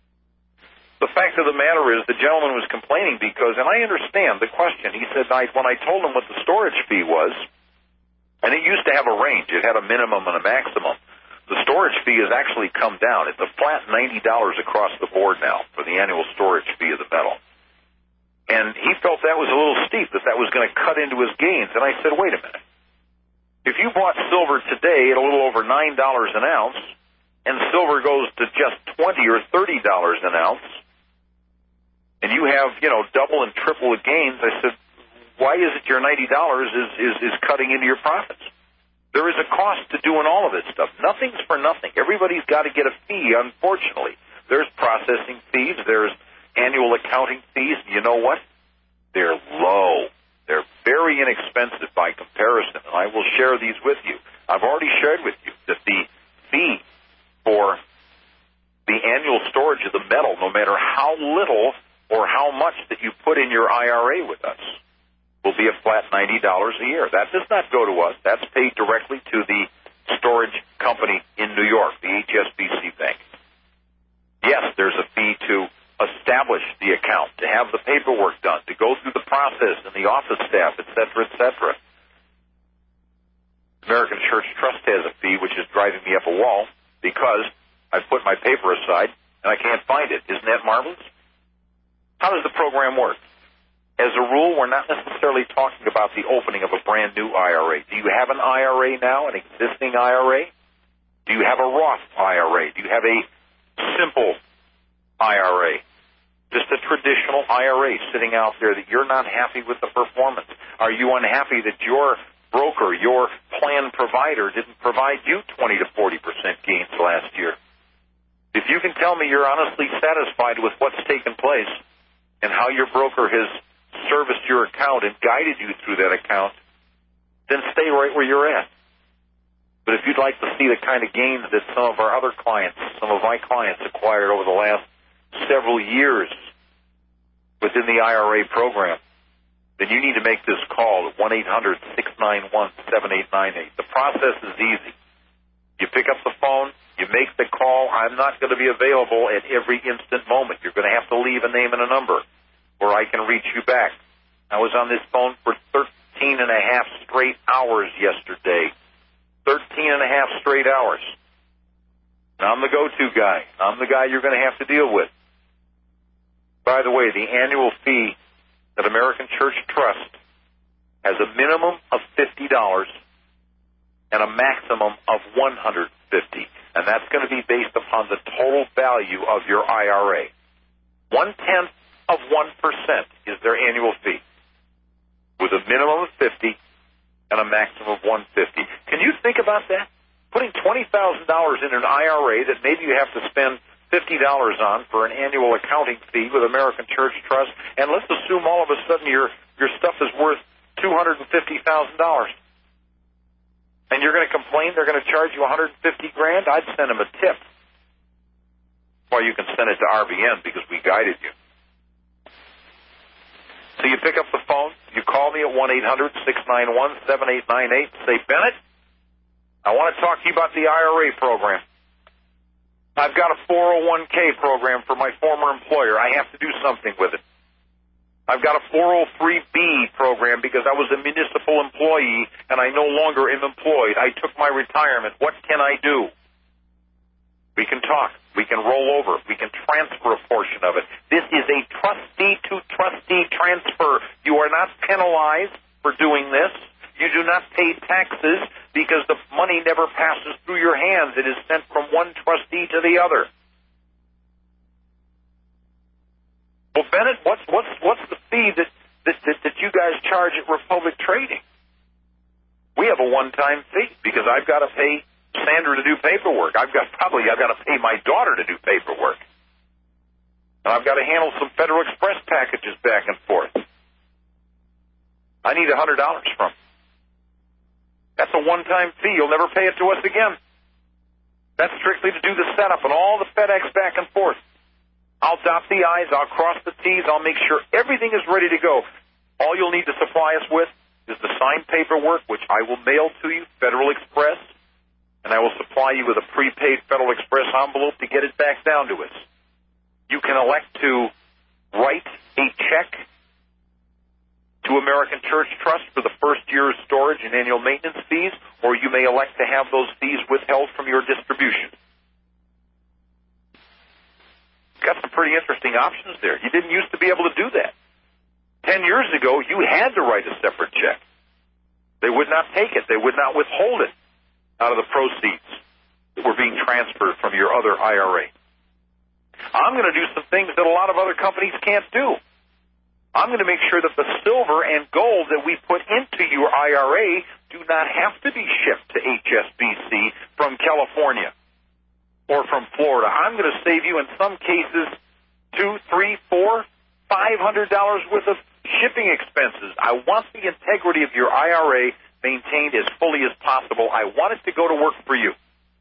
The fact of the matter is the gentleman was complaining because, and I understand the question, he said, when I told him what the storage fee was, and it used to have a range, it had a minimum and a maximum, the storage fee has actually come down. It's a flat ninety dollars across the board now for the annual storage fee of the metal. And he felt that was a little steep, that that was going to cut into his gains. And I said, wait a minute. If you bought silver today at a little over nine dollars an ounce, and silver goes to just twenty or thirty dollars an ounce, and you have, you know, double and triple the gains, I said, why is it your ninety dollars is, is, is cutting into your profits? There is a cost to doing all of this stuff. Nothing's for nothing. Everybody's got to get a fee, unfortunately. There's processing fees. There's annual accounting fees. You know what? They're low. They're very inexpensive by comparison, and I will share these with you. I've already shared with you that the fee for the annual storage of the metal, no matter how little or how much that you put in your I R A with us, will be a flat ninety dollars a year. That does not go to us. That's paid directly to the storage company in New York, the H S B C Bank. Yes, there's a fee to establish the account, to have the paperwork done, to go through the process and the office staff, et cetera, et cetera. American Church Trust has a fee, which is driving me up a wall because I've put my paper aside and I can't find it. Isn't that marvelous? How does the program work? As a rule, we're not necessarily talking about the opening of a brand new I R A. Do you have an I R A now, an existing I R A? Do you have a Roth I R A? Do you have a simple I R A? Just a traditional I R A sitting out there that you're not happy with the performance? Are you unhappy that your broker, your plan provider, didn't provide you twenty to forty percent gains last year? If you can tell me you're honestly satisfied with what's taken place and how your broker has serviced your account and guided you through that account, then stay right where you're at. But if you'd like to see the kind of gains that some of our other clients, some of my clients acquired over the last several years within the I R A program, then you need to make this call at one eight hundred six nine one seven eight nine eight. The process is easy. You pick up the phone, you make the call. I'm not going to be available at every instant moment. You're going to have to leave a name and a number where I can reach you back. I was on this phone for thirteen and a half straight hours yesterday. thirteen and a half straight hours. And I'm the go-to guy. I'm the guy you're going to have to deal with. By the way, the annual fee at American Church Trust has a minimum of fifty dollars and a maximum of one hundred fifty dollars. And that's going to be based upon the total value of your I R A. One-tenth of one percent is their annual fee, with a minimum of fifty and a maximum of one hundred fifty. Can you think about that? Putting twenty thousand dollars in an I R A that maybe you have to spend fifty dollars on for an annual accounting fee with American Church Trust, and let's assume all of a sudden your, your stuff is worth two hundred fifty thousand dollars. And you're going to complain they're going to charge you one hundred fifty grand? I'd send them a tip. Or you can send it to R B N because we guided you. So you pick up the phone, you call me at one eight hundred six nine one seven eight nine eight, say, Bennett, I want to talk to you about the I R A program. I've got a four oh one k program for my former employer. I have to do something with it. I've got a four oh three b program because I was a municipal employee and I no longer am employed. I took my retirement. What can I do? We can talk. We can roll over. We can transfer a portion of it. This is a trustee-to-trustee transfer. You are not penalized for doing this. You do not pay taxes because the money never passes through your hands. It is sent from one trustee to the other. Well, Bennett, what's what's what's the fee that that, that, that you guys charge at Republic Trading? We have a one-time fee because I've got to pay Sandra to do paperwork. I've got probably I've got to pay my daughter to do paperwork. And I've got to handle some Federal Express packages back and forth. I need a hundred dollars from. That's a one-time fee. You'll never pay it to us again. That's strictly to do the setup and all the FedEx back and forth. I'll dot the I's, I'll cross the T's, I'll make sure everything is ready to go. All you'll need to supply us with is the signed paperwork, which I will mail to you, Federal Express, and I will supply you with a prepaid Federal Express envelope to get it back down to us. You can elect to write a check to American Church Trust for the first year's storage and annual maintenance fees, or you may elect to have those fees withheld from your distribution. Got some pretty interesting options there. You didn't used to be able to do that. Ten years ago, you had to write a separate check. They would not take it. They would not withhold it out of the proceeds that were being transferred from your other I R A. I'm going to do some things that a lot of other companies can't do. I'm going to make sure that the silver and gold that we put into your I R A do not have to be shipped to H S B C from California or from Florida. I'm going to save you, in some cases, two, three, four, five hundred dollars worth of shipping expenses. I want the integrity of your I R A maintained as fully as possible. I want it to go to work for you.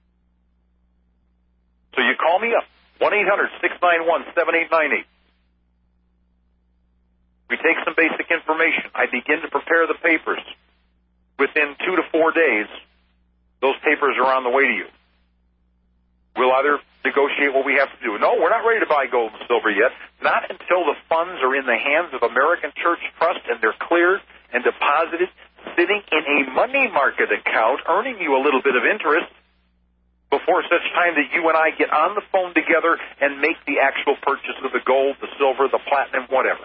So you call me up, one eight hundred, six nine one, seven eight nine eight. We take some basic information. I begin to prepare the papers. Within two to four days, those papers are on the way to you. We'll either negotiate what we have to do. No, we're not ready to buy gold and silver yet. Not until the funds are in the hands of American Church Trust and they're cleared and deposited, sitting in a money market account, earning you a little bit of interest, before such time that you and I get on the phone together and make the actual purchase of the gold, the silver, the platinum, whatever.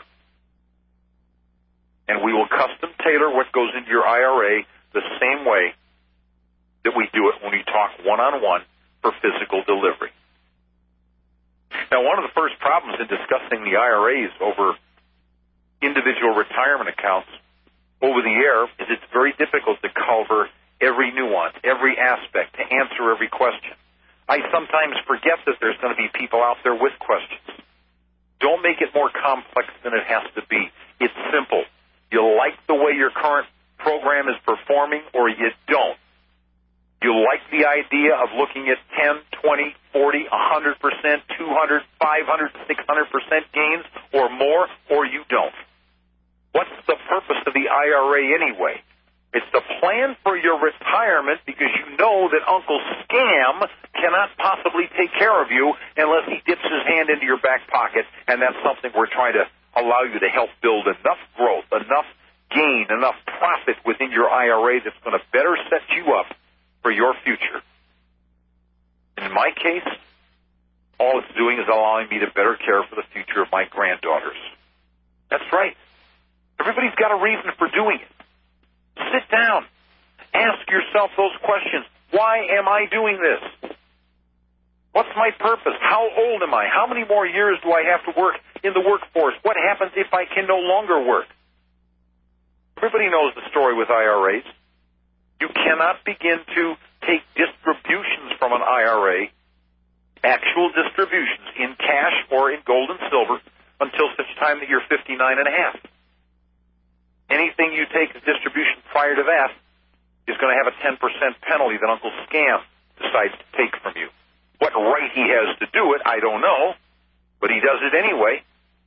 And we will custom tailor what goes into your I R A the same way that we do it when we talk one-on-one for physical delivery. Now, one of the first problems in discussing the I R As over individual retirement accounts over the air is it's very difficult to cover every nuance, every aspect, to answer every question. I sometimes forget that there's going to be people out there with questions. Don't make it more complex than it has to be. It's simple. You like the way your current program is performing, or you don't. You like the idea of looking at ten, twenty, forty, one hundred percent, two hundred, five hundred, six hundred percent gains or more, or you don't. What's the purpose of the I R A anyway? It's the plan for your retirement, because you know that Uncle Scam cannot possibly take care of you unless he dips his hand into your back pocket, and that's something we're trying to allow you to help build enough growth, enough gain, enough profit within your I R A that's going to better set you up for your future. In my case, all it's doing is allowing me to better care for the future of my granddaughters. That's right. Everybody's got a reason for doing it. Sit down. Ask yourself those questions. Why am I doing this? What's my purpose? How old am I? How many more years do I have to work in the workforce? What happens if I can no longer work? Everybody knows the story with I R As. You cannot begin to take distributions from an I R A, actual distributions in cash or in gold and silver, until such time that you're fifty-nine and a half. Anything you take as distribution prior to that is going to have a ten percent penalty that Uncle Scam decides to take from you. What right he has to do it, I don't know, but he does it anyway.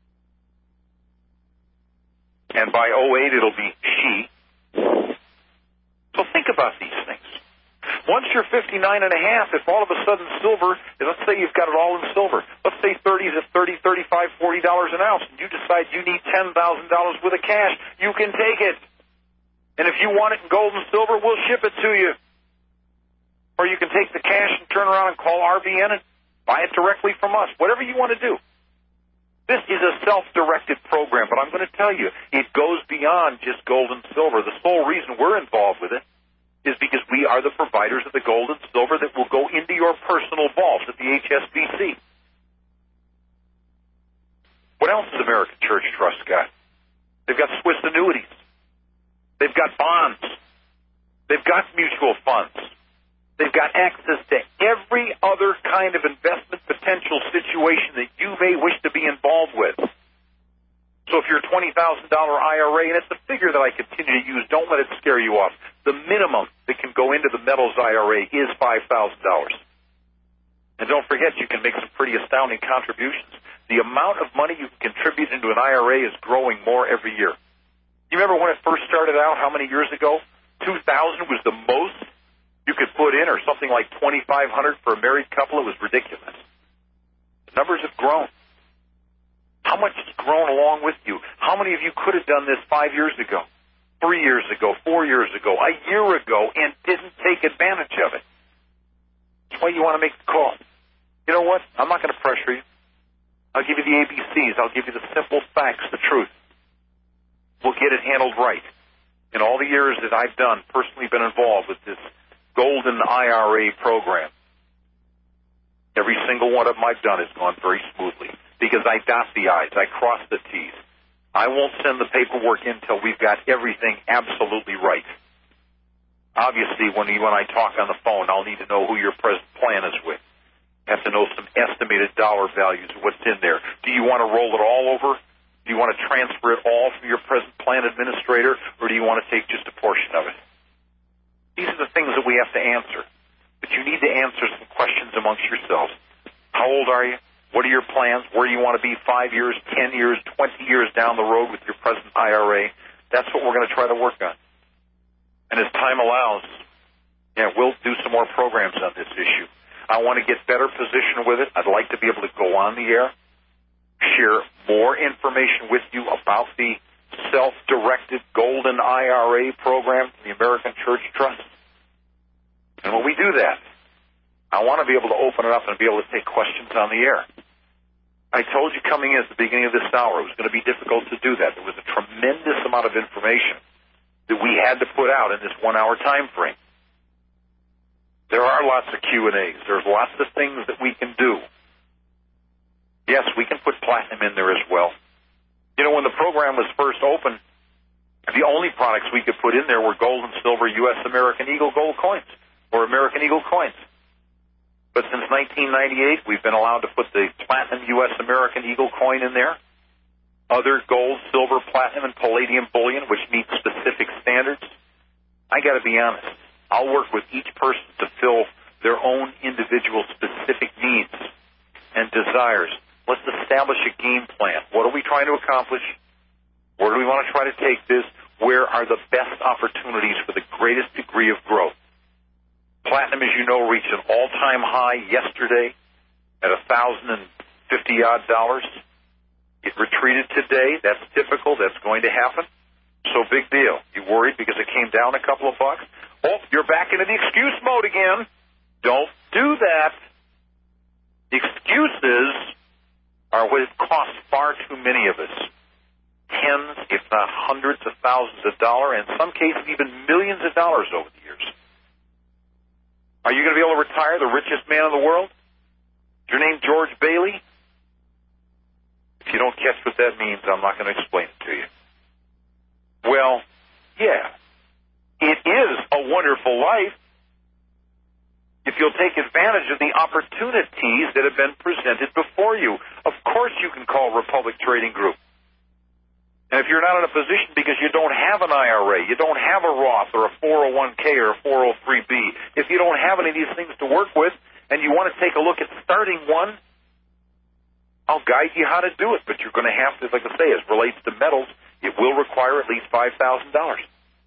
And by oh eight, it'll be she. So think about these things. Once you're fifty-nine and a half, if all of a sudden silver, let's say you've got it all in silver, let's say thirty is at thirty, thirty-five, forty dollars an ounce, and you decide you need ten thousand dollars worth of cash, you can take it. And if you want it in gold and silver, we'll ship it to you. Or you can take the cash and turn around and call R B N and buy it directly from us. Whatever you want to do. This is a self-directed program, but I'm going to tell you, it goes beyond just gold and silver. The sole reason we're involved with it is because we are the providers of the gold and silver that will go into your personal vault at the H S B C. What else has American Church Trust got? They've got Swiss annuities. They've got bonds. They've got mutual funds. They've got access to every other kind of investment potential situation that you may wish to be involved with. So if you're a twenty thousand dollars I R A, and it's a figure that I continue to use, don't let it scare you off. The minimum that can go into the metals I R A is five thousand dollars. And don't forget, you can make some pretty astounding contributions. The amount of money you can contribute into an I R A is growing more every year. You remember when it first started out, how many years ago? two thousand was the most you could put in, or something like twenty-five hundred for a married couple. It was ridiculous. The numbers have grown. How much has grown along with you? How many of you could have done this five years ago, three years ago, four years ago, a year ago, and didn't take advantage of it? That's why you want to make the call. You know what? I'm not going to pressure you. I'll give you the A B Cs. I'll give you the simple facts, the truth. We'll get it handled right. In all the years that I've done, personally been involved with this Golden I R A program, Every single one of them I've done has gone very smoothly because I dot the I's, I cross the T's. I won't send the paperwork in until we've got everything absolutely right. Obviously, when, you, when I talk on the phone, I'll need to know who your present plan is with. I have to know some estimated dollar values of what's in there. Do you want to roll it all over? Do you want to transfer it all from your present plan administrator, or do you want to take just a portion of it? These are the things that we have to answer. But you need to answer some questions amongst yourselves. How old are you? What are your plans? Where do you want to be five years, ten years, twenty years down the road with your present I R A? That's what we're going to try to work on. And as time allows, yeah, we'll do some more programs on this issue. I want to get better positioned with it. I'd like to be able to go on the air, share more information with you about the self-directed Golden I R A program from the American Church Trust. And when we do that, I want to be able to open it up and be able to take questions on the air. I told you coming in at the beginning of this hour it was going to be difficult to do that. There was a tremendous amount of information that we had to put out in this one-hour time frame. There are lots of Q and A's. There's lots of things that we can do. Yes, we can put platinum in there as well. You know, when the program was first opened, the only products we could put in there were gold and silver U S American Eagle gold coins or American Eagle coins. But since nineteen ninety-eight, we've been allowed to put the platinum U S American Eagle coin in there, other gold, silver, platinum, and palladium bullion, which meet specific standards. I got to be honest. I'll work with each person to fill their own individual specific needs and desires. Let's establish a game plan. What are we trying to accomplish? Where do we want to try to take this? Where are the best opportunities for the greatest degree of growth? Platinum, as you know, reached an all-time high yesterday at one thousand fifty odd dollars. It retreated today. That's typical. That's going to happen. So big deal. You worried because it came down a couple of bucks? Oh, you're back into the excuse mode again. Don't do that. The excuses are what it costs far too many of us. Tens, if not hundreds of thousands of dollars, and in some cases even millions of dollars over the years. Are you going to be able to retire the richest man in the world? Is your name George Bailey? If you don't catch what that means, I'm not going to explain it to you. Well, yeah, it is a wonderful life if you'll take advantage of the opportunities that have been presented before you. Of course you can call Republic Trading Group. And if you're not in a position because you don't have an I R A, you don't have a Roth or a four oh one K or a four oh three B, if you don't have any of these things to work with and you want to take a look at starting one, I'll guide you how to do it. But you're going to have to, like I say, as it relates to metals, it will require at least five thousand dollars.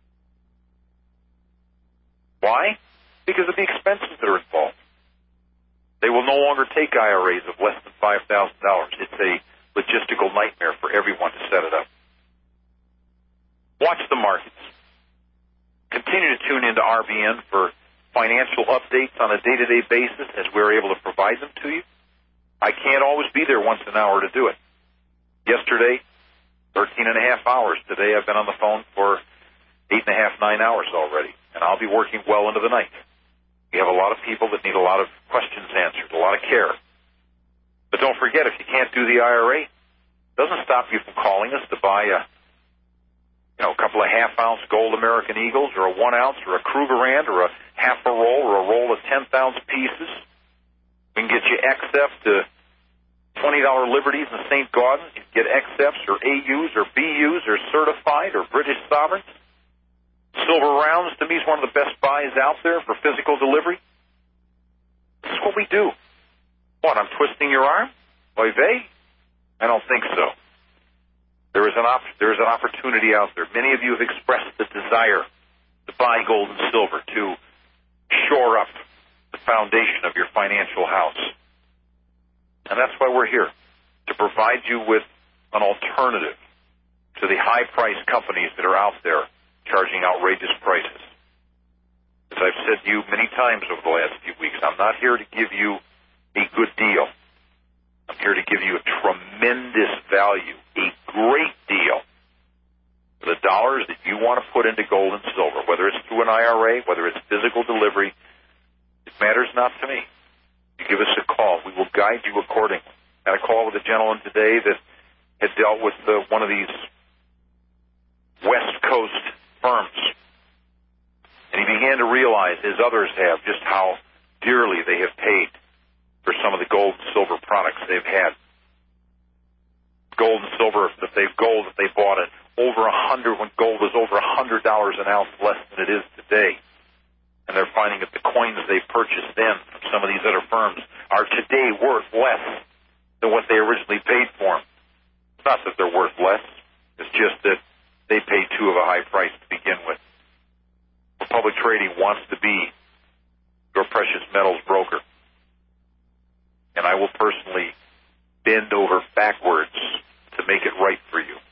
Why? Because of the expenses that are involved. They will no longer take I R As of less than five thousand dollars. It's a logistical nightmare for everyone to set it up. Watch the markets. Continue to tune into R B N for financial updates on a day-to-day basis as we're able to provide them to you. I can't always be there once an hour to do it. Yesterday, thirteen and a half hours. Today I've been on the phone for eight and a half, nine hours already, and I'll be working well into the night. We have a lot of people that need a lot of questions answered, a lot of care. But don't forget, if you can't do the I R A, it doesn't stop you from calling us to buy a You know, a couple of half-ounce gold American Eagles or a one-ounce or a Krugerrand or a half a roll or a roll of tenth-ounce pieces. We can get you X F to twenty dollar Liberties in Saint Gaudens. You can get X Fs or A Us or B Us or certified or British sovereigns. Silver rounds, to me, is one of the best buys out there for physical delivery. This is what we do. What, I'm twisting your arm? Oy vey? I don't think so. There is an op- there is an opportunity out there. Many of you have expressed the desire to buy gold and silver, to shore up the foundation of your financial house. And that's why we're here, to provide you with an alternative to the high-priced companies that are out there charging outrageous prices. As I've said to you many times over the last few weeks, I'm not here to give you a good deal. I'm here to give you a tremendous value, a great deal for the dollars that you want to put into gold and silver, whether it's through an I R A, whether it's physical delivery. It matters not to me. You give us a call. We guide you accordingly. I had a call with a gentleman today that had dealt with uh, one of these West Coast firms. And he began to realize, as others have, just how dearly they have paid for some of the gold and silver products they've had. Gold and silver, if they've gold, if they bought it over a hundred, when gold was over a hundred dollars an ounce less than it is today. And they're finding that the coins they purchased then from some of these other firms are today worth less than what they originally paid for them. It's not that they're worth less. It's just that they paid too of a high price to begin with. Republic Trading wants to be your precious metals broker. And I will personally bend over backwards to make it right for you.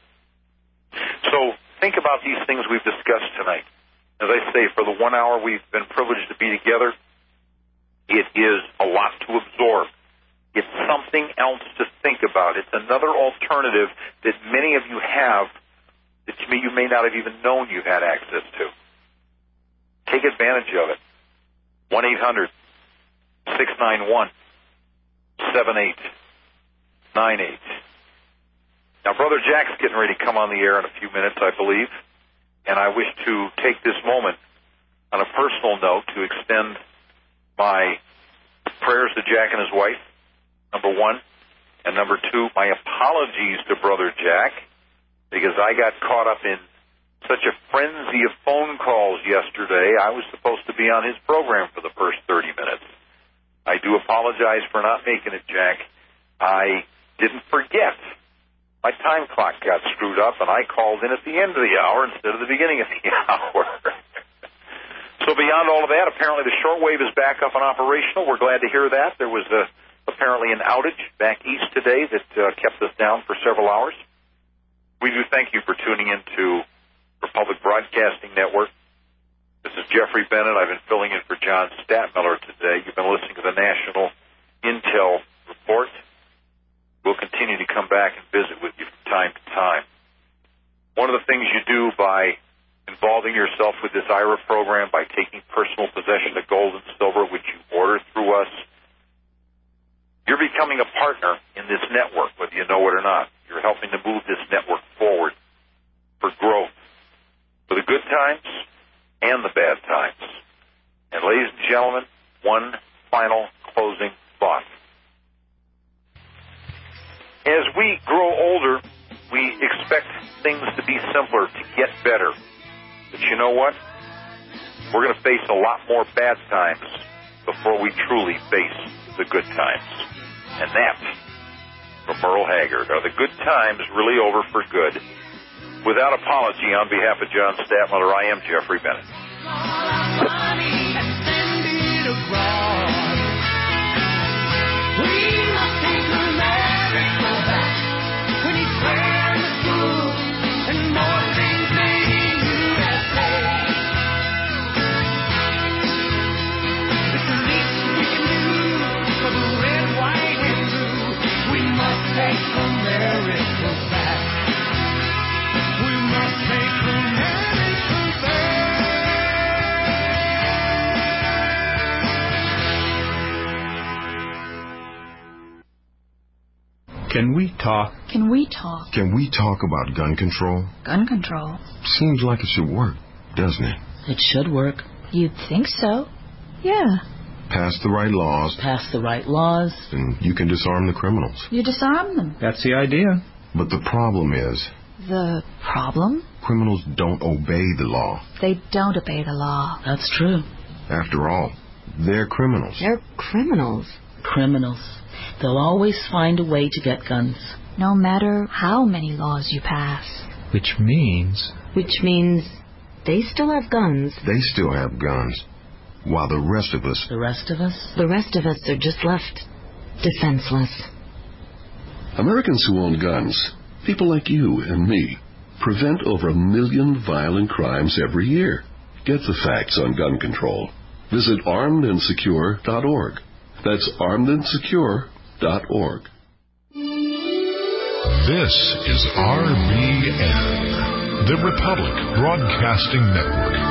So think about these things we've discussed tonight. As I say, for the one hour we've been privileged to be together, it is a lot to absorb. It's something else to think about. It's another alternative that many of you have that you may not have even known you had access to. Take advantage of it. one eight hundred six nine one seven eight nine eight. Now, Brother Jack's getting ready to come on the air in a few minutes, I believe. And I wish to take this moment on a personal note to extend my prayers to Jack and his wife, number one. And number two, my apologies to Brother Jack, because I got caught up in such a frenzy of phone calls yesterday. I was supposed to be on his program for the first thirty minutes. I do apologize for not making it, Jack. I didn't forget. My time clock got screwed up, and I called in at the end of the hour instead of the beginning of the hour. So beyond all of that, apparently the shortwave is back up and operational. We're glad to hear that. There was a, apparently an outage back east today that uh, kept us down for several hours. We do thank you for tuning into Republic Broadcasting Network. This is Jeffrey Bennett. I've been filling in for John Statmiller today. You've been listening to the National Intel Report. We'll continue to come back and visit with you from time to time. One of the things you do by involving yourself with this I R A program, by taking personal possession of gold and silver, which you order through us, you're becoming a partner in this network, whether you know it or not. You're helping to move this network forward for growth, for the good times and the bad times. And ladies and gentlemen, one final closing thought. As we grow older, we expect things to be simpler, to get better. But you know what? We're going to face a lot more bad times before we truly face the good times. And that, from Merle Haggard, are the good times really over for good? Without apology, on behalf of John Statmiller, I am Jeffrey Bennett. Can we talk? Can we talk? Can we talk about gun control? Gun control? Seems like it should work, doesn't it? It should work. You'd think so. Yeah. Pass the right laws. Pass the right laws. And you can disarm the criminals. You disarm them. That's the idea. But the problem is... The problem? Criminals don't obey the law. They don't obey the law. That's true. After all, they're criminals. They're criminals. Criminals. They'll always find a way to get guns. No matter how many laws you pass. Which means... Which means they still have guns. They still have guns. While the rest of us... The rest of us? The rest of us are just left defenseless. Americans who own guns, people like you and me, prevent over a million violent crimes every year. Get the facts on gun control. Visit armed and secure dot org. That's armed and secure dot org. This is R B N, the Republic Broadcasting Network.